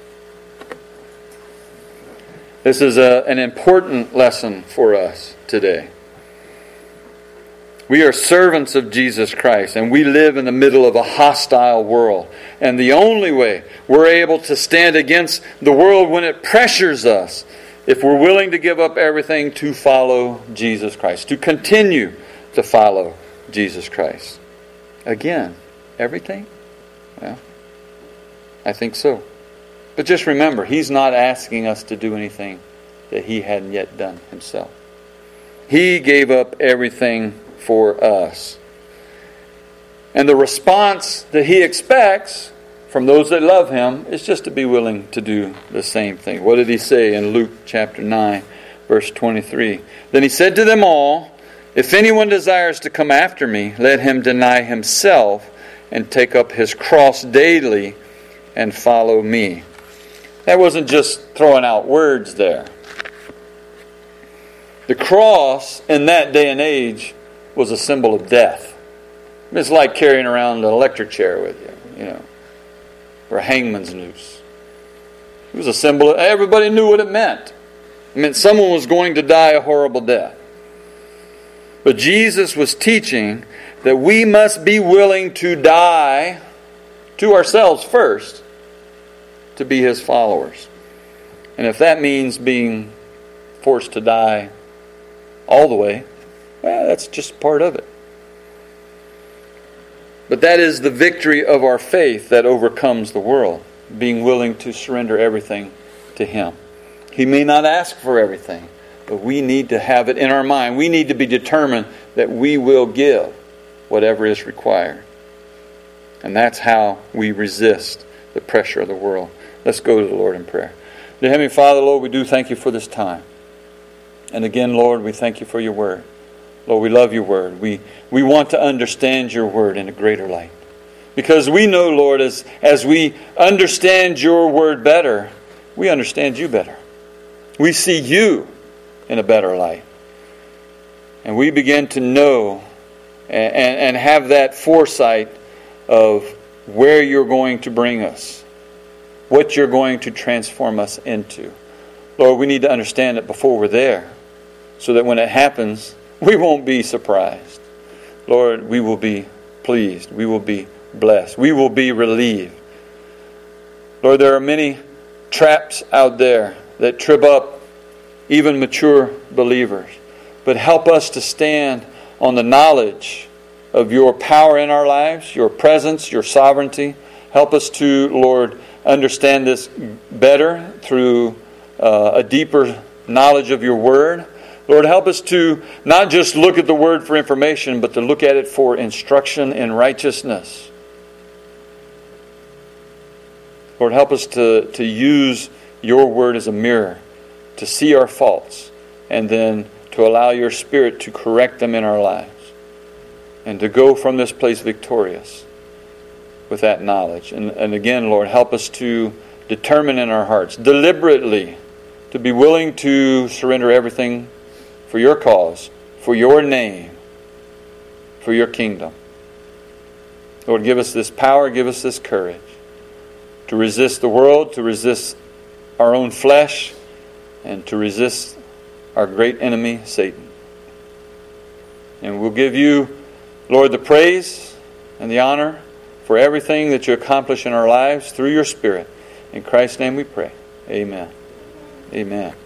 This is an important lesson for us today. We are servants of Jesus Christ, and we live in the middle of a hostile world. And the only way we're able to stand against the world when it pressures us, if we're willing to give up everything to follow Jesus Christ, to continue to follow Jesus Christ. Again, everything? Well, I think so. But just remember, He's not asking us to do anything that He hadn't yet done Himself. He gave up everything for us. And the response that He expects from those that love Him is just to be willing to do the same thing. What did He say in Luke chapter 9, verse 23? Then He said to them all, if anyone desires to come after me, let him deny himself and take up his cross daily and follow me. That wasn't just throwing out words there. The cross in that day and age was a symbol of death. It's like carrying around an electric chair with you, or a hangman's noose. It was a symbol. Everybody knew what it meant. It meant someone was going to die a horrible death. But Jesus was teaching that we must be willing to die to ourselves first to be His followers. And if that means being forced to die all the way, well, that's just part of it. But that is the victory of our faith that overcomes the world, being willing to surrender everything to Him. He may not ask for everything, but we need to have it in our mind. We need to be determined that we will give whatever is required. And that's how we resist the pressure of the world. Let's go to the Lord in prayer. Dear Heavenly Father, Lord, we do thank You for this time. And again, Lord, we thank You for Your Word. Lord, we love Your Word. We want to understand Your Word in a greater light. Because we know, Lord, as we understand Your Word better, we understand You better. We see You in a better light. And we begin to know and have that foresight of where You're going to bring us, what You're going to transform us into. Lord, we need to understand it before we're there, so that when it happens, we won't be surprised. Lord, we will be pleased. We will be blessed. We will be relieved. Lord, there are many traps out there that trip up even mature believers. But help us to stand on the knowledge of Your power in our lives, Your presence, Your sovereignty. Help us to, Lord, understand this better through a deeper knowledge of Your Word. Lord, help us to not just look at the Word for information, but to look at it for instruction in righteousness. Lord, help us to use Your Word as a mirror, to see our faults, and then to allow Your Spirit to correct them in our lives, and to go from this place victorious with that knowledge. And again, Lord, help us to determine in our hearts, deliberately to be willing to surrender everything for your cause, for your name, for your kingdom. Lord, give us this power, give us this courage to resist the world, to resist our own flesh, and to resist our great enemy, Satan. And we'll give you, Lord, the praise and the honor for everything that you accomplish in our lives through your Spirit. In Christ's name we pray. Amen. Amen.